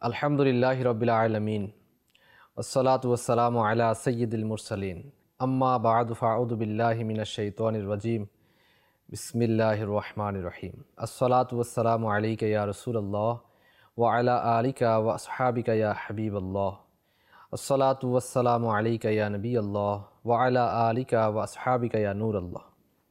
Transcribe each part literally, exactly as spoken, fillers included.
আলহামদুলিল্লাহি রাব্বিল আলামিন ওয়াসসালাতু ওয়াসসালামু আলা সাইয়্যিদিল মুরসালিন আম্মা বা'দু ফাআউযু বিল্লাহি মিনাশ শাইতানির রাজীম বিসমিল্লাহির রহমানির রহিম আসসালাতু ওয়াসসালামু আলাইকা ইয়া রাসূলুল্লাহ ওয়া আলা আলিকা ওয়া আসহাবিকা ইয়া হাবিবাল্লাহ আসসালাতু ওয়াসসালামু আলাইকা ইয়া নবিয়াল্লাহ ওয়া আলা আলিকা ওয়া আসহাবিকা ইয়া নূরাল্লাহ।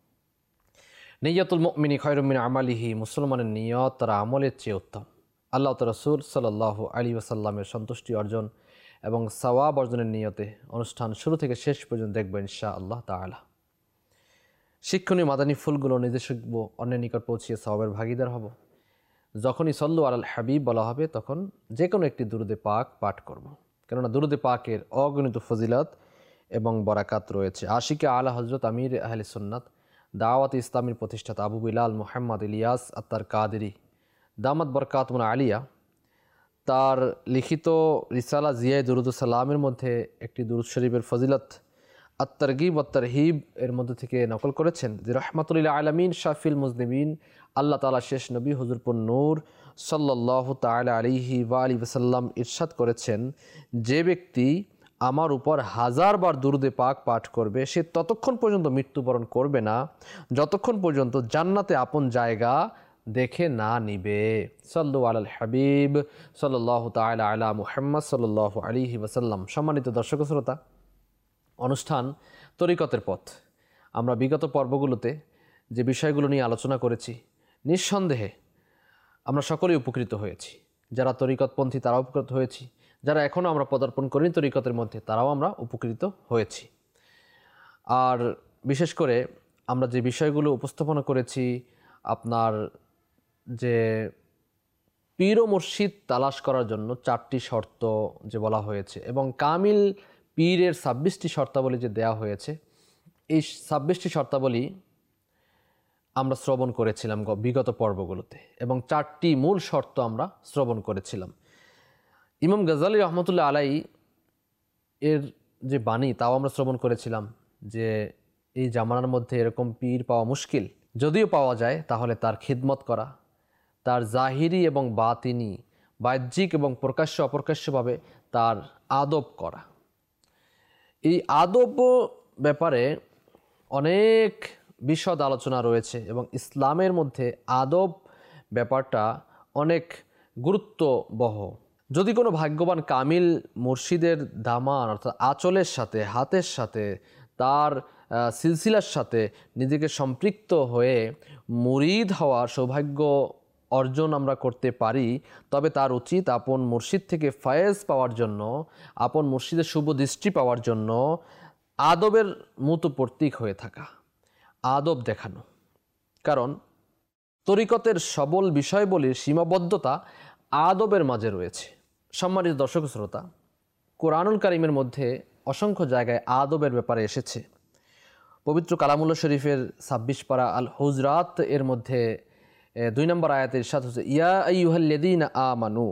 নিয়্যাতুল মুমিনি খায়রুম মিন আমালিহি, মুসলমানের নিয়ত তার আমলের চেয়ে উত্তম। আল্লাহ তাআলা রাসূল সাল্লাল্লাহু আলাইহি ওয়াসাল্লামের সন্তুষ্টি অর্জন এবং সওয়াব অর্জনের নিয়তে অনুষ্ঠান শুরু থেকে শেষ পর্যন্ত দেখব ইনশাআল্লাহ তাআলা। শিক্ষণীয় মাদানী ফুলগুলো নিজে শিখব, অন্যের নিকট পৌঁছিয়ে সওয়াবের ভাগীদার হব। যখনই সল্লু আলাল হাবিব বলা হবে তখন যে কোনো একটি দুরুদে পাক পাঠ করব, কেননা দুরুদে পাকের অগণিত ফজিলত এবং বরাকাত রয়েছে। আশিকে আলা হজরত আমির আহলে সুন্নাত দাওয়াত ইসলামীর প্রতিষ্ঠাতা আবু বিলাল মুহাম্মদ ইলিয়াস আত্তার কাদেরী দামাত বরকাতুল আলিয়া তার লিখিত রিসালা জিয়ায়ে দুরুদুস সালামের মধ্যে একটি দুরুদ শরীফের ফজিলত আত-তারগীব ওয়াত তারহিব এর মধ্যে থেকে নকল করেছেন যে রাহমাতুল লিল আলামিন শাফিল মুজনিবিন আল্লাহ তাআলা শেষ নবী হুজুরপুর নূর সাল্লাল্লাহু তাআলা আলাইহি ওয়া আলিহি ওয়াসাল্লাম ইরশাদ করেছেন, যে ব্যক্তি আমার উপর হাজার বার দুরুদে পাক পাঠ করবে সে ততক্ষণ পর্যন্ত মৃত্যুবরণ করবে না যতক্ষণ পর্যন্ত জান্নাতে আপন জায়গা দেখে না নিবে। সাল্লু আলাল হাবিব সাল্লাল্লাহু তাআলা আলা মুহাম্মদ সাল্লাল্লাহু আলাইহি ওয়াসাল্লাম। সম্মানিত দর্শক শ্রোতা, অনুষ্ঠান তরিকতের পথ, আমরা বিগত পর্বগুলোতে যে বিষয়গুলো নিয়ে আলোচনা করেছি নিঃসন্দেহে আমরা সকলেই উপকৃত হয়েছি। যারা তরিকতপন্থী তারাও উপকৃত হয়েছি, যারা এখনও আমরা পদার্পণ করিনি তরিকতের মধ্যে তারাও আমরা উপকৃত হয়েছি। আর বিশেষ করে আমরা যে বিষয়গুলো উপস্থাপনা করেছি, আপনার যে পীর ও মুর্শিদ তালাশ করার জন্য চারটি শর্ত যে বলা হয়েছে এবং কামিল পীরের ছাব্বিশটি শর্তাবলী যে দেয়া হয়েছে, এই ছাব্বিশটি শর্তাবলী আমরা শ্রবণ করেছিলাম বিগত পর্বগুলোতে এবং চারটি মূল শর্ত আমরা শ্রবণ করেছিলাম। ইমাম গাজ্জালী রহমতুল্লাহ আলাই এর যে বাণী তাও আমরা শ্রবণ করেছিলাম যে এই জামানার মধ্যে এরকম পীর পাওয়া মুশকিল, যদিও পাওয়া যায় তাহলে তার খিদমত করা, তার জাহিরি এবং বাতিনি বাহ্যিক এবং প্রকাশ্য অপ্রকাশ্যভাবে তার আদব করা। এই আদব ব্যাপারে অনেক বিশদ আলোচনা রয়েছে এবং ইসলামের মধ্যে আদব ব্যাপারটা অনেক গুরুত্ববহ। যদি কোনো ভাগ্যবান কামিল মুর্শিদের দামান অর্থাৎ আঁচলের সাথে হাতের সাথে তার সিলসিলার সাথে নিজেকে সম্পৃক্ত হয়ে মুরিদ হওয়ার সৌভাগ্য অর্জন আমরা করতে পারি, তবে তার উচিত আপন মুর্শিদ থেকে ফায়েজ পাওয়ার জন্য, আপন মুর্শিদের শুভ দৃষ্টি পাওয়ার জন্য আদবের মতো প্রতীক হয়ে থাকা, আদব দেখানো। কারণ তরিকতের সবল বিষয়বলির সীমাবদ্ধতা আদবের মাঝে রয়েছে। সম্মানিত দর্শক শ্রোতা, কোরআনুল কারীমের মধ্যে অসংখ্য জায়গায় আদবের ব্যাপারে এসেছে। পবিত্র কালামুল্লাহ শরীফের ছাব্বিশ পারা আল হুজরাত এর মধ্যে দুই নম্বর আয়াতে ইরশাদ হচ্ছে, ইয়া আইয়ুহাল্লাযীনা আমানু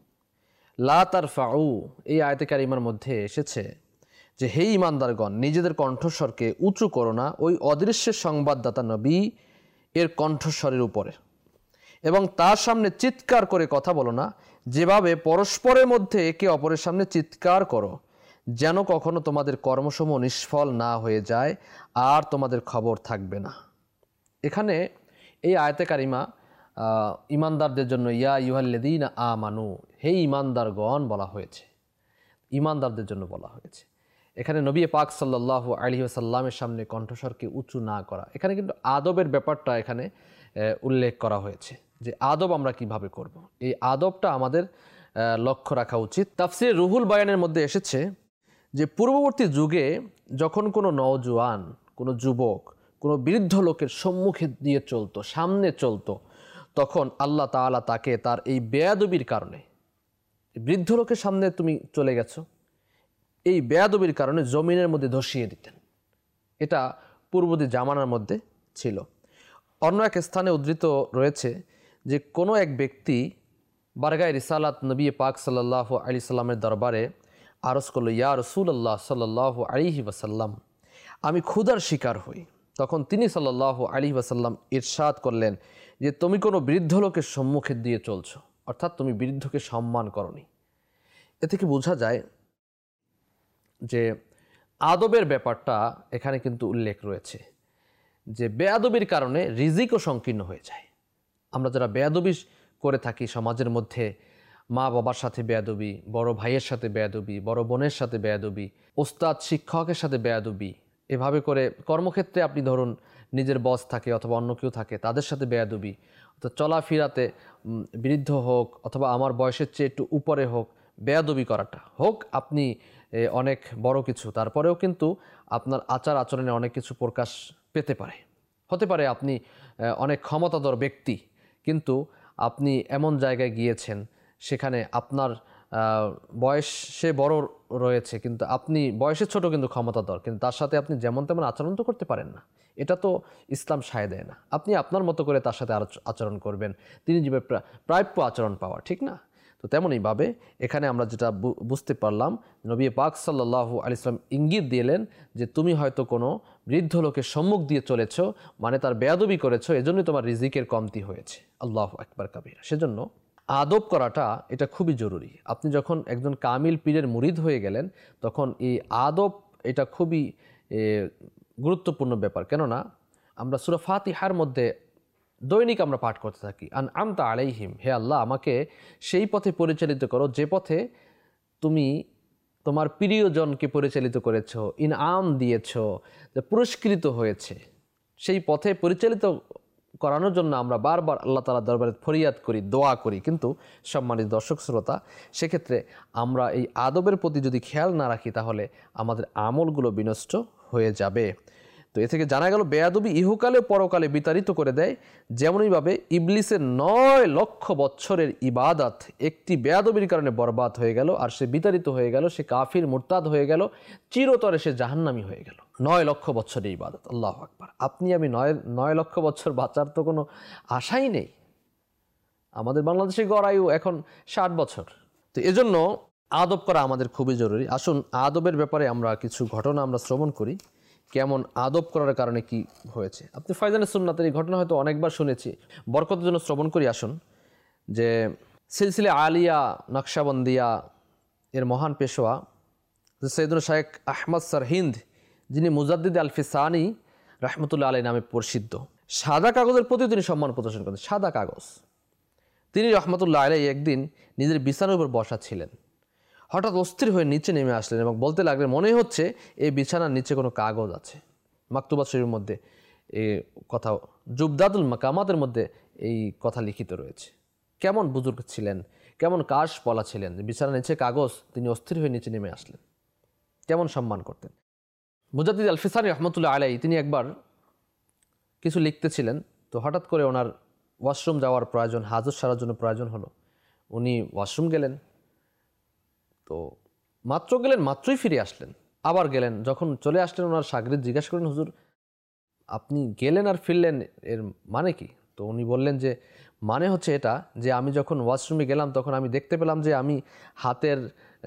লা তারফাউ। এই আয়াতে কারিমার মধ্যে এসেছে যে হে ঈমানদারগণ, নিজেদের কণ্ঠস্বরকে উঁচু করো না ওই অদৃশ্যের সংবাদদাতা নবী এর কণ্ঠস্বরের উপরে, এবং তার সামনে চিৎকার করে কথা বলো না যেভাবে পরস্পরের মধ্যে একে অপরের সামনে চিৎকার করো, যেন কখনো তোমাদের কর্মসমূহ নিষ্ফল না হয়ে যায় আর তোমাদের খবর থাকবে না। এখানে এই আয়াতে কারিমা ইমানদারদের জন্য ইয়া আইয়ুহাল্লাযীনা আমানু, হে ইমানদারগণ বলা হয়েছে, ইমানদারদের জন্য বলা হয়েছে। এখানে নবী পাক সাল্লাল্লাহু আলাইহি ওয়াসাল্লামের সামনে কণ্ঠস্বরকে উঁচু না করা, এখানে কিন্তু আদবের ব্যাপারটা এখানে উল্লেখ করা হয়েছে যে আদব আমরা কিভাবে করব। এই আদবটা আমাদের লক্ষ্য রাখা উচিত। তাফসিরে রুহুল বায়ানের মধ্যে এসেছে যে পূর্ববর্তী যুগে যখন কোনো নওজোয়ান, কোনো যুবক, কোনো বৃদ্ধ লোকের সম্মুখে দিয়ে চলতো, সামনে চলতো, তখন আল্লাহ তাআলা তাকে তার এই বেয়াদবির কারণে, বৃদ্ধ লোকের সামনে তুমি চলে গেছো, এই বেয়াদবির কারণে জমিনের মধ্যে ধসিয়ে দিতেন। এটা পূর্ববর্তী জামানার মধ্যে ছিল। অন্য এক স্থানে উদ্ধৃত রয়েছে যে কোনো এক ব্যক্তি বারগায়ে রিসালাত নবী পাক সাল্লাল্লাহু আলাইহি সাল্লামের দরবারে আরজ করল, ইয়া রাসূলুল্লাহ সাল্লাল্লাহু আলাইহি ওয়াসাল্লাম, আমি ক্ষুধার শিকার হই। তখন তিনি সাল্লাল্লাহু আলাইহি ওয়াসাল্লাম ইরশাদ করলেন যে তুমি কোনো বৃদ্ধ লোকের সম্মুখে দিয়ে চলছো, অর্থাৎ তুমি বৃদ্ধকে সম্মান করনি, এ থেকে বোঝা যায় যে আদবের ব্যাপারটা এখানে কিন্তু উল্লেখ রয়েছে যে বেয়াদবির কারণে রিজিকও সংকীর্ণ হয়ে যায়। আমরা যারা বেয়াদবি করে থাকি সমাজের মধ্যে, মা বাবার সাথে বেয়াদবি, বড় ভাইয়ের সাথে বেয়াদবি, বড় বোনের সাথে বেয়াদবি, ওস্তাদ শিক্ষকের সাথে বেয়াদবি, এভাবে করে কর্মক্ষেত্রে আপনি ধরুন নিজের বস থাকে অথবা অন্য কেউ থাকে তাদের সাথে বেয়াদবি, তো চলাফেরাতে বৃদ্ধ হোক অথবা আমার বয়সের চেয়ে একটু উপরে হোক, বেয়াদবি করাটা হোক আপনি অনেক বড় কিছু, তারপরেও কিন্তু আপনার আচার আচরণে অনেক কিছু প্রকাশ পেতে পারে। হতে পারে আপনি অনেক ক্ষমতাধর ব্যক্তি, কিন্তু আপনি এমন জায়গায় গিয়েছেন সেখানে আপনার বয়সে বড় রয়েছে কিন্তু আপনি বয়সে ছোট কিন্তু ক্ষমতাধর, কিন্তু তার সাথে আপনি যেমন তেমন আচরণ তো করতে পারেন না। এটা তো ইসলাম সায় দেয় না। আপনি আপনার মতো করে তার সাথে আচরণ করবেন, তিনি যে প্রাপ্য আচরণ পাওয়া, ঠিক না? তো তেমনইভাবে এখানে আমরা যেটা বুঝতে পারলাম, নবী পাক সাল্লাল্লাহু আলাইহি ওয়াসাল্লাম ইঙ্গিত দিলেন যে তুমি হয়তো কোনো বৃদ্ধ লোকের সম্মুখ দিয়ে চলেছ, মানে তার বেয়াদবি করেছো, এজন্যই তোমার রিজিকের কমতি হয়েছে। আল্লাহু আকবার কাবীরা। সেজন্য আদব করাটা এটা খুবই জরুরি। আপনি যখন একজন কামিল পীরের মুরিদ হয়ে গেলেন তখন এই আদব এটা খুবই গুরুত্বপূর্ণ ব্যাপার। কেননা আমরা সূরা ফাতিহার মধ্যে দৈনিক আমরা পাঠ করতে থাকি, আন আমতা আলাইহিম, হে আল্লাহ আমাকে সেই পথে পরিচালিত করো যে পথে তুমি তোমার প্রিয়জনকে পরিচালিত করেছো, ইনআম দিয়েছো, যে পুরস্কৃত হয়েছে, সেই পথে পরিচালিত করানোর জন্য আমরা বারবার আল্লাহ তাআলার দরবারে ফরিয়াদ করি, দোয়া করি। কিন্তু সম্মানিত দর্শক শ্রোতা, সেক্ষেত্রে আমরা এই আদবের প্রতি যদি খেয়াল না রাখি তাহলে আমাদের আমলগুলো বিনষ্ট হয়ে যাবে। তো এ থেকে জানা গেল বেয়াদবি ইহকালে পরকালে বিতাড়িত করে দেয়। যেমনইভাবে ইবলিসের নয় লক্ষ বছরের ইবাদত একটি বেয়াদবির কারণে বরবাদ হয়ে গেল, আর সে বিতাড়িত হয়ে গেল, সে কাফির মুরতাদ হয়ে গেল, চিরতরে সে জাহান্নামী হয়ে গেল। নয় লক্ষ বছরের ইবাদত, আল্লাহু আকবার। আপনি আমি নয় নয় লক্ষ বছর বাঁচার তো কোনো আশাই নেই। আমাদের বাংলাদেশের গড় আয়ু এখন ষাট বছর। তো এজন্য আদব করা আমাদের খুবই জরুরি। আসুন আদবের ব্যাপারে আমরা কিছু ঘটনা আমরা শ্রবণ করি, কেমন আদব করার কারণে কি হয়েছে। আপনি ফায়জানে সুন্নাতের এই ঘটনা হয়তো অনেকবার শুনেছি, বরকতের জন্য শ্রবণ করি। আসুন, যে সিলসিলে আলিয়া নকশাবন্দিয়া এর মহান পেশোয়া সৈয়দুল শায়েখ আহমদ সরহিন্দ, যিনি মুজাদ্দিদ আল ফিসানি রহমতুল্লাহ আলাই নামে প্রসিদ্ধ, সাদা কাগজের প্রতি তিনি সম্মান প্রদর্শন করেন। সাদা কাগজ। তিনি রহমতুল্লাহ আলাই একদিন নিজের বিছানার উপর বসা ছিলেন, হঠাৎ অস্থির হয়ে নিচে নেমে আসলেন এবং বলতে লাগলেন, মনে হচ্ছে এই বিছানার নিচে কোনো কাগজ আছে। মাকতুবাত শরীফের মধ্যে এই কথা, জুবদাতুল মাকামাতের মধ্যে এই কথা লিখিত রয়েছে। কেমন বুজুর্গ ছিলেন, কেমন কাশ বলা ছিলেন, বিছানার নিচে কাগজ, তিনি অস্থির হয়ে নিচে নেমে আসলেন, কেমন সম্মান করতেন। মুজাদ্দিদ আল ফিসানি রহমতুল্লাহ আলাই তিনি একবার কিছু লিখতেছিলেন, তো হঠাৎ করে ওনার ওয়াশরুম যাওয়ার প্রয়োজন, হাজত সারার জন্য প্রয়োজন হলো। উনি ওয়াশরুম গেলেন, তো মাত্র গেলেন মাত্রই ফিরে আসলেন, আবার গেলেন। যখন চলে আসলেন ওনার শাগরিদ জিজ্ঞাসা করলেন, হুজুর আপনি গেলেন আর ফিরলেন, এর মানে কি? তো উনি বললেন যে মানে হচ্ছে এটা যে আমি যখন ওয়াশরুমে গেলাম তখন আমি দেখতে পেলাম যে আমি হাতের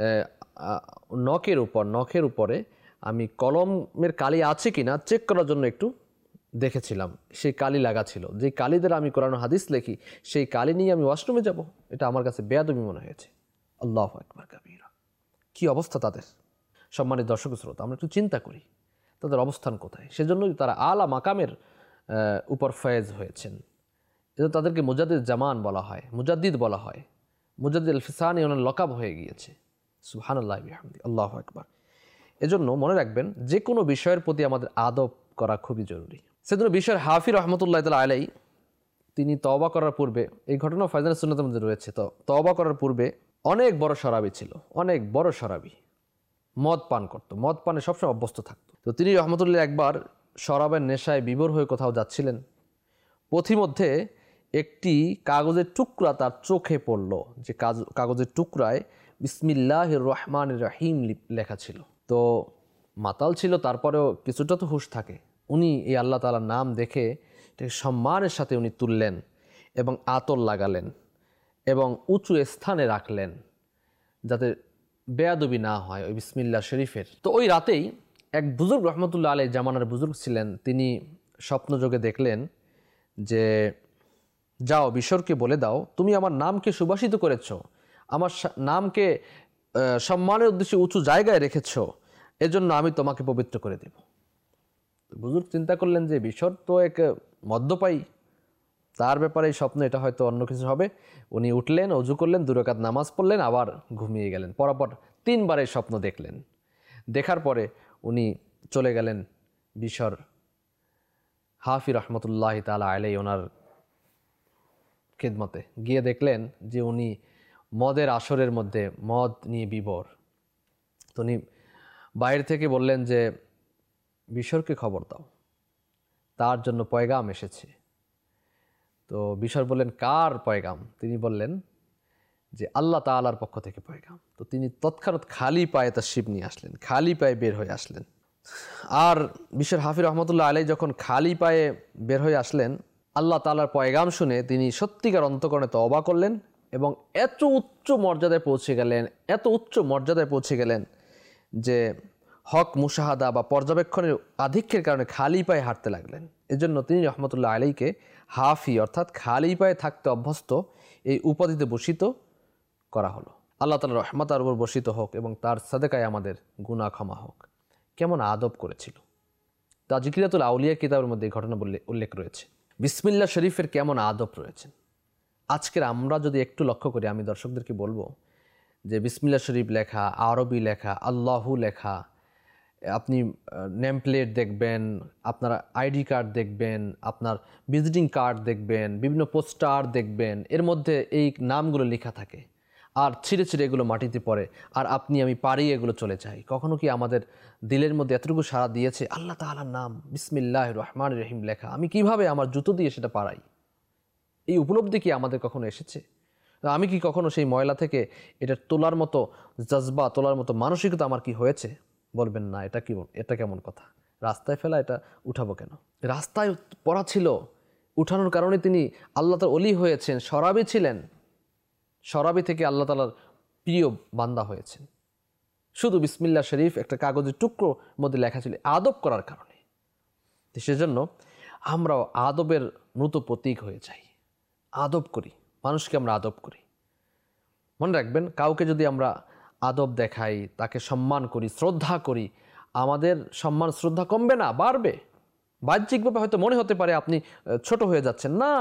নখের উপর নখের উপরে আমি কলমের কালি আছে কিনা চেক করার জন্য একটু দেখেছিলাম, সেই কালি লাগা ছিল। যে কালি দ্বারা আমি কোরআন হাদিস লেখি, সেই কালি নিয়ে আমি ওয়াশরুমে যাব, এটা আমার কাছে বেয়াদবি মনে হয়েছে। আল্লাহু আকবার কাবীরা। কি অবস্থা তাদের! সম্মানিত দর্শক শ্রোতা, আমরা একটু চিন্তা করি তাদের অবস্থান কোথায়। সেজন্যই তারা আলা মাকামের উপর ফয়েজ হয়েছেন। এজন্য তাদেরকে মুজাদ্দিদ জামান বলা হয়, মুজাদ্দিদ বলা হয়। মুজাদ্দিদ আল ফিসানি ওনার লকাব হয়ে গিয়েছে। সুবহানাল্লাহ বিহামদি, আল্লাহু আকবার। এজন্য মনে রাখবেন, যে কোনো বিষয়ের প্রতি আমাদের আদব করা খুবই জরুরি। সেজন্য বিষয়ের হাফি রহমতুল্লাহ তাআলা আলাই তিনি তওবা করার পূর্বে, এই ঘটনা ফায়জানে সুন্নাতের মধ্যে রয়েছে, তো তওবা করার পূর্বে অনেক বড় শরাবী ছিল, অনেক বড় শরাবী, মদ পান করতো, মদ পানে সবসময় অভ্যস্ত থাকতো। তো তিনি রহমতুল্লাহ একবার শরাবের নেশায় বিভোর হয়ে কোথাও যাচ্ছিলেন, পথিমধ্যে একটি কাগজের টুকরা তার চোখে পড়ল, যে কাগজের টুকরায় বিসমিল্লাহির রহমানির রহিম লেখা ছিল। তো মাতাল ছিল, তারপরেও কিছুটা তো হুঁশ থাকে। উনি এই আল্লাহ তাআলার নাম দেখে সম্মানের সাথে উনি তুললেন এবং আতর লাগালেন এবং উঁচু স্থানে রাখলেন যাতে বেয়াদবি না হয় ওই বিসমিল্লাহ শরীফের। তো ওই রাতেই এক বুজুর্গ রহমতুল্লাহ আলাই জামানার বুজুর্গ ছিলেন, তিনি স্বপ্নযোগে দেখলেন যে যাও বিশ্বরকে বলে দাও তুমি আমার নামকে সুবাসিত করেছ, আমার নামকে সম্মানের উদ্দেশ্যে উঁচু জায়গায় রেখেছ, এজন্য আমি তোমাকে পবিত্র করে দেব। বুজুর্গ চিন্তা করলেন যে বিশর তো এক মদ্যপায়ী, তার ব্যাপারে এই স্বপ্ন এটা হয়তো অন্য কিছু হবে। উনি উঠলেন, অজু করলেন, দু রাকাত নামাজ পড়লেন, আবার ঘুমিয়ে গেলেন। পরপর তিনবার এই স্বপ্ন দেখলেন। দেখার পরে উনি চলে গেলেন বিশর হাফি রহমতুল্লাহ তাআলা আলাইহি ওনার খিদমতে। গিয়ে দেখলেন যে উনি মদের আসরের মধ্যে মদ নিয়ে বিভোর। তো উনি বাইরে থেকে বললেন যে বিশরকে খবর দাও, তার জন্য পয়গাম এসেছে। তো বিশর বললেন কার পয়গাম? তিনি বললেন যে আল্লাহ তাআলার পক্ষ থেকে পয়গাম। তো তিনি তৎক্ষণাৎ খালি পায়ে তার শিব নিয়ে আসলেন, খালি পায়ে বের হয়ে আসলেন। আর বিশর হাফি রহমতুল্লাহ আলাইহি যখন খালি পায়ে বের হয়ে আসলেন, আল্লাহ তাআলার পয়গাম শুনে তিনি সত্যিকার অন্তঃকরণে তওবা করলেন এবং এত উচ্চ মর্যাদায় পৌঁছে গেলেন, এত উচ্চ মর্যাদায় পৌঁছে গেলেন যে হক মুশাহাদা বা পর্যবেক্ষণের আধিক্যের কারণে খালি পায়ে হাঁটতে লাগলেন। এজন্য তিনি রহমতুল্লাহ আলাইহিকে হাফি অর্থাৎ খালি পায়ে থাকতে অভ্যস্ত এই উপাধিতে ভূষিত করা হলো। আল্লাহ তাআলার রহমত তার উপর বর্ষিত হোক এবং তার সাদেকায় আমাদের গুনাহ ক্ষমা হোক। কেমন আদব করেছিল, তাজকিরাতুল আউলিয়া কিতাবের মধ্যে এই ঘটনা বললে উল্লেখ রয়েছে। বিসমিল্লাহ শরীফের কেমন আদব রয়েছেন। আজকের আমরা যদি একটু লক্ষ্য করি, আমি দর্শকদেরকে বলবো যে বিসমিল্লাহ শরীফ লেখা, আরবি লেখা, আল্লাহু লেখা, আপনি নেম প্লেট দেখবেন, আপনার আইডি কার্ড দেখবেন, আপনার ভিজিটিং কার্ড দেখবেন, বিভিন্ন পোস্টার দেখবেন, এর মধ্যে এই নামগুলো লেখা থাকে আর ছিঁড়ে ছিঁড়ে এগুলো মাটিতে পড়ে আর আপনি আমি পারি এগুলো চলে যাই। কখনো কি আমাদের দিলের মধ্যে এতটুকু সাড়া দিয়েছে আল্লাহ তাআলার নাম বিসমিল্লাহির রহমানির রহিম লেখা আমি কিভাবে আমার জুতো দিয়ে সেটা পারাই? এই উপলব্ধি কি আমাদের কখনো এসেছে? আমি কি কখনো সেই ময়লা থেকে এটা তোলার মতো জজবা, তোলার মতো মানসিকতা আমার কি হয়েছে? বলবেন না, এটা কি, এটা কেমন কথা, রাস্তায় ফেলা, এটা উঠাবো কেন? রাস্তায় পড়া ছিল, উঠানোর কারণে তিনি আল্লাহ তাআলার ওলি হয়েছেন। শরাবি ছিলেন, শরাবি থেকে আল্লাহ তাআলার প্রিয় বান্দা হয়েছেন। শুধু বিসমিল্লাহ শরীফ একটা কাগজের টুকরো মধ্যে লেখা ছিল আদব করার কারণে। সেজন্য আমরাও আদবের মৃত প্রতীক হয়ে যাই, আদব করি, মানুষকে আমরা আদব করি। মনে রাখবেন, কাউকে যদি আমরা আদব দেখাই, তাকে সম্মান করি, শ্রদ্ধা করি, আমাদের সম্মান শ্রদ্ধা কমবে না, বাড়বে। বাহ্যিকভাবে হয়তো মনে হতে পারে আপনি ছোট হয়ে যাচ্ছেন, না,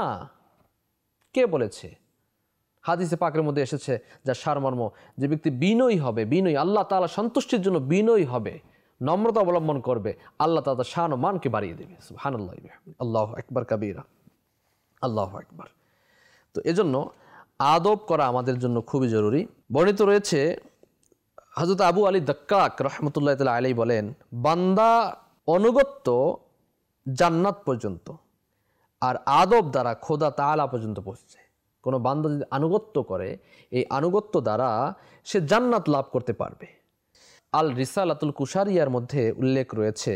কে বলেছে? হাদিসে পাকের মধ্যে এসেছে যা সারমর্ম, যে ব্যক্তি বিনয়ী হবে, বিনয়ী আল্লাহ তাআলা সন্তুষ্টির জন্য বিনয়ী হবে, নম্রতা অবলম্বন করবে, আল্লাহ তাআলা তার শান ও মানকে বাড়িয়ে দেবে। সুবহানাল্লাহ, আল্লাহু আকবার কাবীরা, আল্লাহু আকবার। তো এজন্য আদব করা আমাদের জন্য খুবই জরুরি। বর্ণিত রয়েছে হযরত আবু আলী দাক্কাক রহমতুল্লাহ তাআলা আলাইহি বলেন, বান্দা অনুগত্য জান্নাত পর্যন্ত আর আদব দ্বারা খোদা তাআলা পর্যন্ত পৌঁছে। কোনো বান্দা যদি আনুগত্য করে, এই আনুগত্য দ্বারা সে জান্নাত লাভ করতে পারবে। আল রিসালাতুল কুশারিয়ার মধ্যে উল্লেখ রয়েছে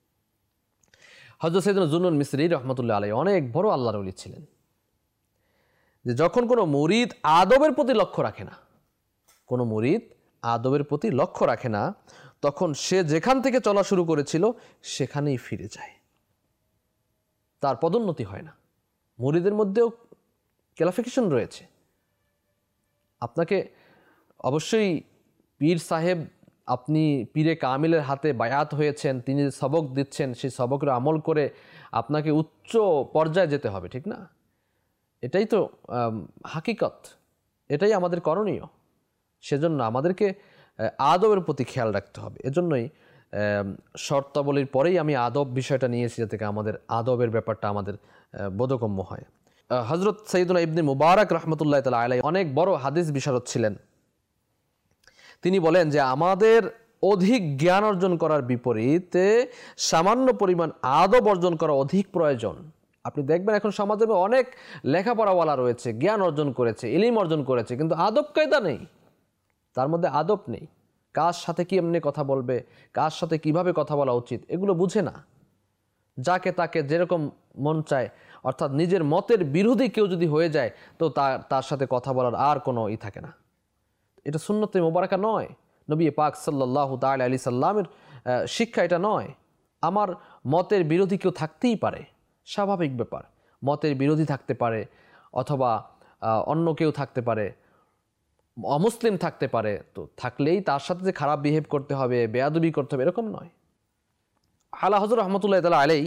হযরত সাইয়েদনা জুন্নুন মিসরি রহমতুল্লাহ আলাইহি অনেক বড় আল্লাহর ওলি ছিলেন, যে যখন কোনো মুরিদ আদবের প্রতি লক্ষ্য রাখে না, কোনো মুরিদ আদবের প্রতি লক্ষ্য রাখে না, তখন সে যেখান থেকে চলা শুরু করেছিল সেখানেই ফিরে যায়, তার পদোন্নতি হয় না। মুরিদের মধ্যেও ক্যালিফিকেশন রয়েছে। আপনাকে অবশ্যই পীর সাহেব, আপনি পীরে কামিলের হাতে বায়াত হয়েছেন, তিনি সবক দিচ্ছেন, সেই সবকের আমল করে আপনাকে উচ্চ পর্যায়ে যেতে হবে, ঠিক না? এটাই তো হাকিকত, এটাই আমাদের করণীয়। সেজন্য আমাদেরকে আদবের প্রতি খেয়াল রাখতে হবে। এজন্যই শর্তাবলীর পরেই আমি আদব বিষয়টা নিয়েছি, যাতে আমাদের আদবের ব্যাপারটা আমাদের বোধগম্য হয়। হযরত সাইয়েদুনা ইবনে মুবারক রহমতুল্লাহ তাআলা আলাইহি অনেক বড় হাদিস বিশারদ ছিলেন। তিনি বলেন যে আমাদের অধিক জ্ঞান অর্জন করার বিপরীতে সামান্য পরিমাণ আদব অর্জন করা অধিক প্রয়োজন। আপনি দেখবেন এখন সমাজে অনেক লেখাপড়াওয়ালা রয়েছে, জ্ঞান অর্জন করেছে, ইলম অর্জন করেছে, কিন্তু আদব কায়দা নেই, তার মধ্যে আদব নেই। কার সাথে কি এমনি কথা বলবে, কার সাথে কিভাবে কথা বলা উচিত, এগুলো বুঝে না। যাকে তাকে যেরকম মন চায়, অর্থাৎ নিজের মতের বিরোধী কেউ যদি হয়ে যায় তো তার তার সাথে কথা বলার আর কোনো ই থাকে না। এটা সুন্নতে মোবারকা নয়, নবী পাক সাল্লাল্লাহু তাআলা আলাইহি সাল্লামের শিক্ষা এটা নয়। আমার মতের বিরোধী কেউ থাকতেই পারে, স্বাভাবিক ব্যাপার। মতের বিরোধী থাকতে পারে অথবা অন্য কেউ থাকতে পারে, অমুসলিম থাকতে পারে, তো থাকলেই তার সাথে যে খারাপ বিহেভ করতে হবে, বেয়াদবি করতে হবে, এরকম নয়। আলা হযরত রহমতুল্লাহ তাআলা আলাইহি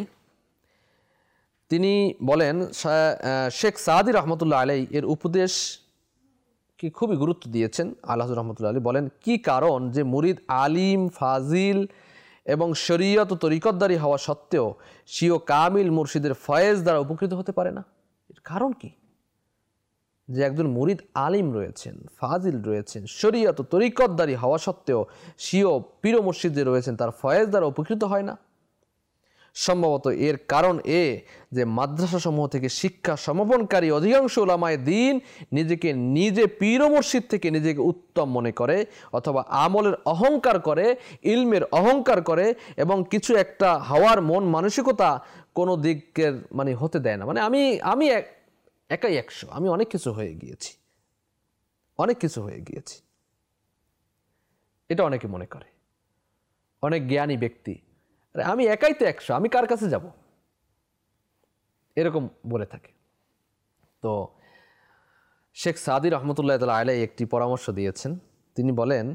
তিনি বলেন, শেখ সাদি রহমতুল্লাহ আলাইহি এর উপদেশ কি খুবই গুরুত্ব দিয়েছেন। আলা হযরত রহমতুল্লাহ আলাইহি বলেন, কি কারণ যে মুরিদ আলিম, ফাজিল এবং শরীয়ত ও তরিকতদারি হওয়া সত্ত্বেও স্বীয় কামিল মুর্শিদের ফয়েজ দ্বারা উপকৃত হতে পারে না? এর কারণ কি? যে একজন মুরিদ আলিম রয়েছেন, ফাজিল রয়েছেন, শরীয়ত ও তরিকতদারি হওয়া সত্ত্বেও স্বীয় পীর মুর্শিদ যে রয়েছেন তার ফয়েজ দ্বারা উপকৃত হয় না। সম্ভবত এর কারণ এ যে মাদ্রাসা সমূহ থেকে শিক্ষা সমাপনকারী অধিকাংশ উলামায়ে দ্বীন নিজেকে নিজে পীর মুর্শিদ থেকে নিজেকে উত্তম মনে করে, অথবা আমলের অহংকার করে, ইলমের অহংকার করে, এবং কিছু একটা হওয়ার মন মানসিকতা কোনো দিকের মানে হতে দেয় না। মানে আমি আমি একাই একশো, আমি অনেক কিছু হয়ে গিয়েছি, অনেক কিছু হয়ে গিয়েছি, এটা অনেকে মনে করে। অনেক জ্ঞানী ব্যক্তি, আমি একাই তো একশো, আমি কার কাছে যাব, এরকম বলে থাকে। তো শেখ সাদি রহমতুল্লাহ তাআলা আলাইহি একটি পরামর্শ দিয়েছেন। তিনি বলেন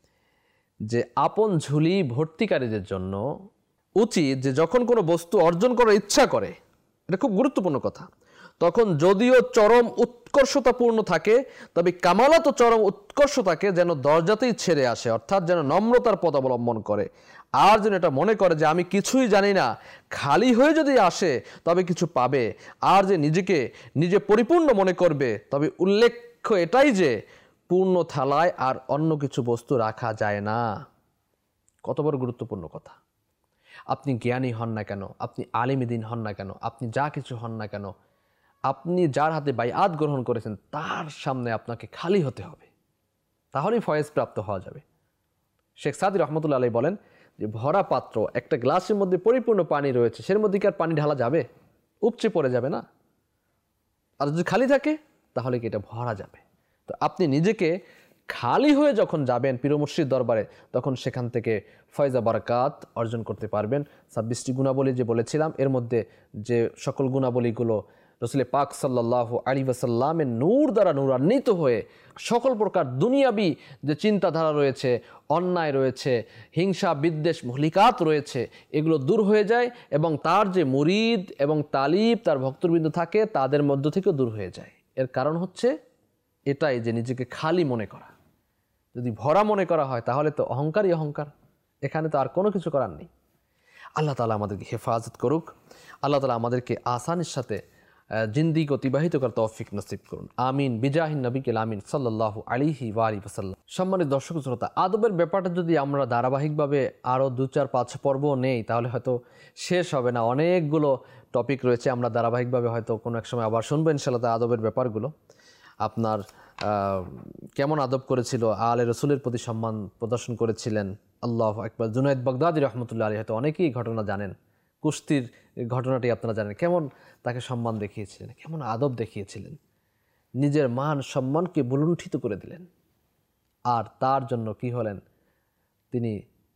যে আপন ঝুলি ভর্তিকারীদের জন্য উচিত যে যখন কোনো বস্তু অর্জন করার ইচ্ছা করে, এটা খুব গুরুত্বপূর্ণ কথা, তখন যদিও চরম উৎকর্ষতাপূর্ণ থাকে, তবে কামালাত ও চরম উৎকর্ষতাকে যেন দরজাতেই ছেড়ে আসে, অর্থাৎ যেন নম্রতার পথ অবলম্বন করে। আর যেন এটা মনে করে যে আমি কিছুই জানি না, খালি হয়ে যদি আসে তবে কিছু পাবে। আর যে নিজেকে নিজে পরিপূর্ণ মনে করবে, তবে উল্লেখ্য এটাই যে পূর্ণ থালায় আর অন্য কিছু বস্তু রাখা যায় না। কত বড় গুরুত্বপূর্ণ কথা। আপনি জ্ঞানী হন না কেন, আপনি আলিম দ্বীন হন না কেন, আপনি যা কিছু হন না কেন, আপনি যার হাতে বাইআত গ্রহণ করেছেন তার সামনে আপনাকে খালি হতে হবে, তাহলেই ফয়েজ প্রাপ্ত হওয়া যাবে। শেখ সাদি রহমতুল্লাহ আলাইহি বলেন যে ভরা পাত্র, একটা গ্লাসের মধ্যে পরিপূর্ণ পানি রয়েছে, সের মধ্যে কি আর পানি ঢালা যাবে? উপচে পড়ে যাবে না? আর যদি খালি থাকে তাহলে কি এটা ভরা যাবে? তো আপনি নিজেকে খালি হয়ে যখন যাবেন পীর মুর্শিদ দরবারে, তখন সেখান থেকে ফয়জা বারাকাত অর্জন করতে পারবেন। ছাব্বিশটি গুণাবলী যে বলেছিলাম, এর মধ্যে যে সকল গুণাবলীগুলো রসুল পাক সাল্লাল্লাহু আলাইহি ওয়াসাল্লামের নূর দ্বারা নূরান্বিত হয়ে সকল প্রকার দুনিয়াবি যে চিন্তাধারা রয়েছে, অন্যায় রয়েছে, হিংসা বিদ্বেষ মুহলিকাত রয়েছে, এগুলো দূর হয়ে যায়, এবং তার যে মুরিদ এবং তালিব তার ভক্তবৃন্দ থাকে তাদের মধ্য থেকেও দূর হয়ে যায়। এর কারণ হচ্ছে এটাই যে নিজেকে খালি মনে করা। যদি ভরা মনে করা হয় তাহলে তো অহংকারই অহংকার, এখানে তো আর কোনো কিছু করার নেই। আল্লাহ তাআলা আমাদেরকে হেফাজত করুক। আল্লাহ তাআলা আমাদেরকে আসানির সাথে জিন্দিগি অতিবাহিত করার তৌফিক নসিব করুন। আমিন। বিজাহিন নবী কেল আমিন সাল্লাল্লাহু আলাইহি ওয়া আলিহি ওয়াসাল্লাম। সম্মানিত দর্শক শ্রোতা, আদবের ব্যাপারটা যদি আমরা ধারাবাহিকভাবে আরও দু চার পাঁচ পর্ব নেই তাহলে হয়তো শেষ হবে না। অনেকগুলো টপিক রয়েছে, আমরা ধারাবাহিকভাবে হয়তো কোনো এক সময় আবার শুনবো ইনশাআল্লাহ আদবের ব্যাপারগুলো। আপনার কেমন আদব করেছিল, আলে রসুলের প্রতি সম্মান প্রদর্শন করেছিলেন, আল্লাহু আকবার। জুনায়েদ বাগদাদী রহমতুল্লাহ আলাইহি হয়তো অনেকেই ঘটনা জানেন, কুস্তির ঘটনাটি আপনারা জানেন, কেমন তাকে সম্মান দেখিয়েছিলেন, কেমন আদব দেখিয়েছিলেন, নিজের মান সম্মানকে বুলুণ্ঠিত করে দিলেন, আর তার জন্য কি হলেন, তিনি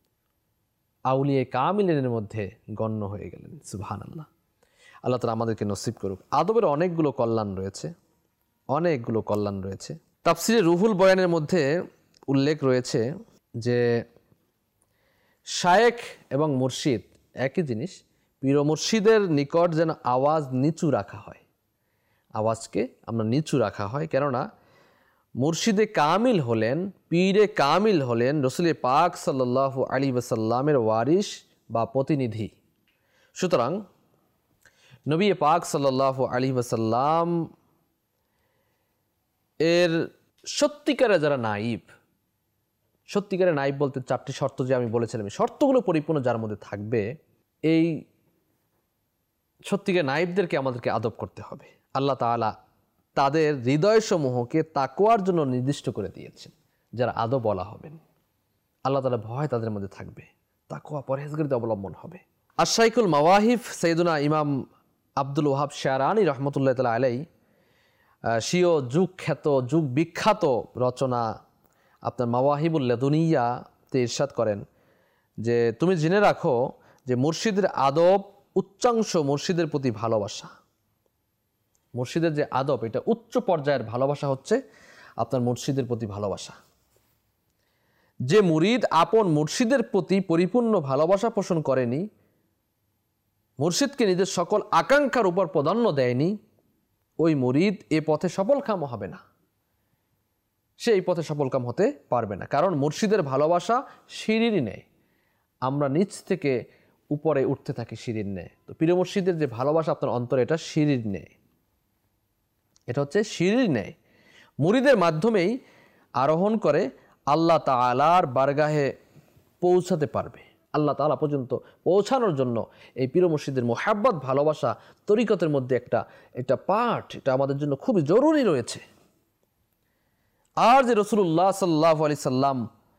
আউলিয়ে কামিলের মধ্যে গণ্য হয়ে গেলেন। সুবহানাল্লাহ। আল্লাহ তাআলা আমাদেরকে নসিব করুক। আদবের অনেকগুলো কল্যাণ রয়েছে, অনেকগুলো কল্যাণ রয়েছে। তাফসিরে রুহুল বয়ানের মধ্যে উল্লেখ রয়েছে যে শায়েখ এবং মুর্শিদ একই জিনিস। পীর মুর্শিদের নিকট যেন আওয়াজ নিচু রাখা হয়, আওয়াজকে আমরা নিচু রাখা হয়, কেননা মুর্শিদে কামিল হলেন, পীরে কামিল হলেন রসুল পাক সাল্লাল্লাহু আলাইহি ওয়াসাল্লামের ওয়ারিস বা প্রতিনিধি। সুতরাং নবী পাক সাল্লাল্লাহু আলাইহি ওয়াসাল্লাম এর সত্যিকারে যারা নাইব, সত্যিকারে নাইব বলতে চারটি শর্ত যে আমি বলেছিলাম, শর্তগুলো পরিপূর্ণ যার মধ্যে থাকবে, এই সত্যিকার নাইবদেরকে আমাদেরকে আদব করতে হবে। আল্লাহ তাআলা তাদের হৃদয়সমূহকে তাকওয়ার জন্য নির্দিষ্ট করে দিয়েছেন, যারা আদব বলা হবেন। আল্লাহ তাআলা ভয় তাদের মধ্যে থাকবে, তাকওয়া পরহেজগারিতা অবলম্বন হবে। আশ-শাইখুল মাওয়াহিব সৈয়দুনা ইমাম আব্দুল ওয়াহাব শারানি রহমতুল্লাহ তাআলা আলাইহি স্বীয় যুগ খ্যাত যুগ বিখ্যাত রচনা আপনার মাওয়াহিবুল লাদুনিয়াতে ইরশাদ করেন যে তুমি জেনে রাখো যে মুর্শিদের আদব উচ্চাংশ মুর্শিদের প্রতি ভালোবাসা। মুর্শিদের যে আদব এটা উচ্চ পর্যায়ের ভালোবাসা হচ্ছে আপনার মুর্শিদের প্রতি ভালোবাসা। যে মুরিদ আপন মুর্শিদের প্রতি পরিপূর্ণ ভালোবাসা পোষণ করেনি, মুর্শিদকে নিজের সকল আকাঙ্ক্ষার উপর প্রাধান্য দেয়নি, ওই মুরিদ এ পথে সফলকাম হবে না, সে এই পথে সফলকাম হতে পারবে না। কারণ মুর্শিদের ভালোবাসা সিঁড়ির নেয়, আমরা নিচ থেকে উপরে উঠতে থাকি সিঁড়ির নেয়। তো প্রিয় মুর্শিদের যে ভালোবাসা আপনার অন্তরে, এটা সিঁড়ির নেয়, এটা হচ্ছে সিঁড়ির নেয়। মুরিদের মাধ্যমেই আরোহণ করে আল্লাহ তাআলার বারগাহে পৌঁছাতে পারবে। আল্লাহ তাআলা পর্যন্ত পৌঁছানোর জন্য এই পীর মুর্শিদের মোহাব্বত ভালোবাসা তরিকতের মধ্যে একটা একটা পার্ট, এটা আমাদের জন্য খুবই জরুরি রয়েছে। আর যে রাসূলুল্লাহ সাল্লাল্লাহু আলাইহি সাল্লাম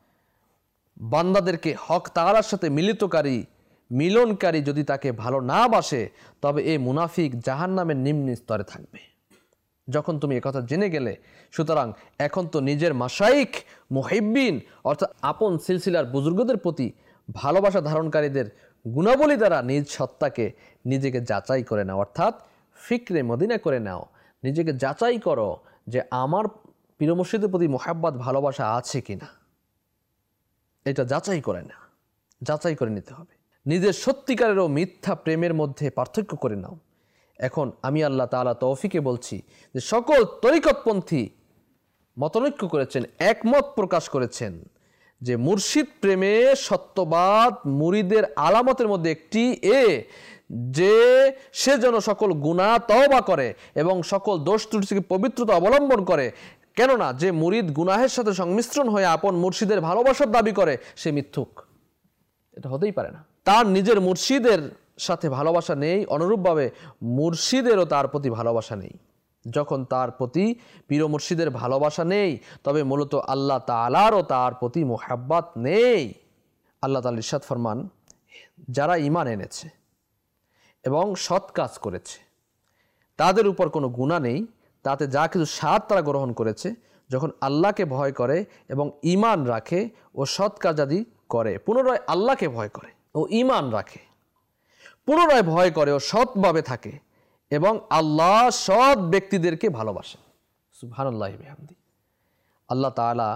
বান্দাদেরকে হক তাআলার সাথে মিলিতকারী মিলনকারী যদি তাকে ভালো না বাসে, তবে এই মুনাফিক জাহান্নামের নিম্ন স্তরে থাকবে। যখন তুমি একথা জেনে গেলে, সুতরাং এখন তো নিজের মাশাইখ মুহিব্বিন অর্থাৎ আপন সিলসিলার বুজুর্গদের প্রতি ভালোবাসা ধারণকারীদের গুণাবলী দ্বারা নিজ সত্তাকে নিজেকে যাচাই করে নাও, অর্থাৎ ফিকরে মদিনা করে নাও। নিজেকে যাচাই করো যে আমার পীর মুর্শিদের প্রতি মোহাব্বত ভালোবাসা আছে কিনা, এটা যাচাই করে না, যাচাই করে নিতে হবে। নিজের সত্যিকারের ও মিথ্যা প্রেমের মধ্যে পার্থক্য করে নাও। এখন আমি আল্লাহ তাআলা তৌফিকে বলছি যে সকল তরিকতপন্থী মতনৈক্য করেছেন, একমত প্রকাশ করেছেন যে মুর্শিদ প্রেমে সত্যবাদ মুরিদের আলামতের মধ্যে একটি এ যে সে যেন সকল গুনাহ তওবা করে এবং সকল দোষ ত্রুটি থেকে পবিত্রতা অবলম্বন করে। কেননা যে মুরিদ গুনাহের সাথে সংমিশ্রণ হয়ে আপন মুর্শিদের ভালোবাসার দাবি করে, সে মিথ্যুক, এটা হতেই পারে না। তার নিজের মুর্শিদের সাথে ভালোবাসা নেই, অনুরূপভাবে মুর্শিদেরও তার প্রতি ভালোবাসা নেই। যখন তার প্রতি পীর মুর্শিদের ভালোবাসা নেই, তবে মূলত আল্লাহ তাআলারও তার প্রতি মোহাব্বত নেই। আল্লাহ তাআলা ইরশাদ ফরমান, যারা ঈমান এনেছে এবং সৎ কাজ করেছে তাদের উপর কোনো গুনাহ নেই, তাতে যা কিছু স্বাদ তারা গ্রহণ করেছে, যখন আল্লাহকে ভয় করে এবং ঈমান রাখে ও সৎ কাজাদি করে, পুনরায় আল্লাহকে ভয় করে ও ঈমান রাখে, পুনরায় ভয় করে ও সৎভাবে থাকে এবং আল্লাহ সৎ ব্যক্তিদেরকে ভালোবাসে। সুবহানাল্লাহি বিহামদি। আল্লাহ তাআলা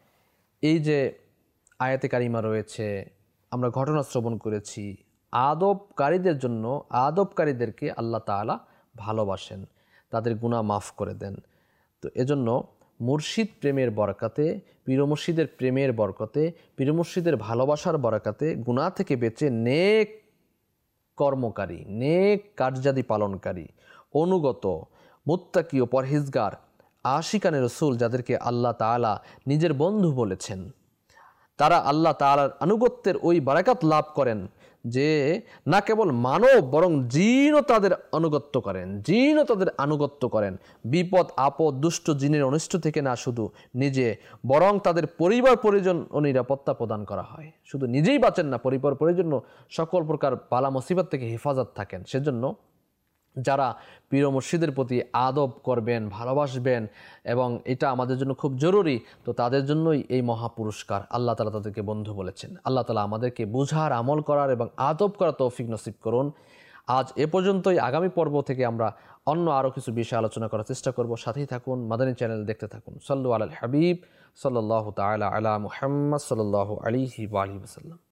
এই যে আয়াতে কারিমা রয়েছে, আমরা ঘটনা শ্রবণ করেছি, আদবকারীদের জন্য আদবকারীদেরকে আল্লাহ তাআলা ভালোবাসেন, তাদের গুনাহ মাফ করে দেন। তো এজন্য মুর্শিদ প্রেমের বরকতে, পীর মুর্শিদের প্রেমের বরকতে, পীর মুর্শিদের ভালোবাসার বরকতে গুনাহ থেকে বেঁচে নেক কর্মকারী, নেক কার্যাদি পালনকারী, অনুগত, মুত্তাকি ও পরহেজগার আশিকানে রসুল যাদেরকে আল্লাহ তাআলা নিজের বন্ধু বলেছেন, তারা আল্লাহ তাআলার আনুগত্যের ওই বারাকাত লাভ করেন যে না কেবল মানব বরং জিনও তাদের আনুগত্য করেন, জিনও তাদের আনুগত্য করেন। বিপদ আপদ দুষ্ট জিনের অনিষ্ট থেকে না শুধু নিজে, বরং তাদের পরিবার পরিজন ও নিরাপত্তা প্রদান করা হয়। শুধু নিজেই বাঁচেন না, পরিবার পরিজন সকল প্রকার বালা মুসিবত থেকে হেফাজত থাকেন। সেজন্য যারা পীর মুর্শিদের প্রতি আদব করবেন, ভালোবাসবেন, এবং এটা আমাদের জন্য খুব জরুরি, তো তাদের জন্যই এই মহা পুরস্কার। আল্লাহ তাআলা তাদেরকে বন্ধু বলেছেন। আল্লাহ তাআলা আমাদেরকে বুঝার, আমল করার এবং আদব করার তৌফিক নসিব করুন। আজ এ পর্যন্তই। আগামী পর্ব থেকে আমরা অন্য আরও কিছু বিষয় আলোচনা করার চেষ্টা করব। সাথেই থাকুন, মাদানী চ্যানেল দেখতে থাকুন। সাল্লু আলাল হাবিব সাল্লাল্লাহু তাআলা আলা মুহাম্মদ সাল্লাল্লাহু আলাইহি ওয়া আলিহি ওয়াসাল্লাম।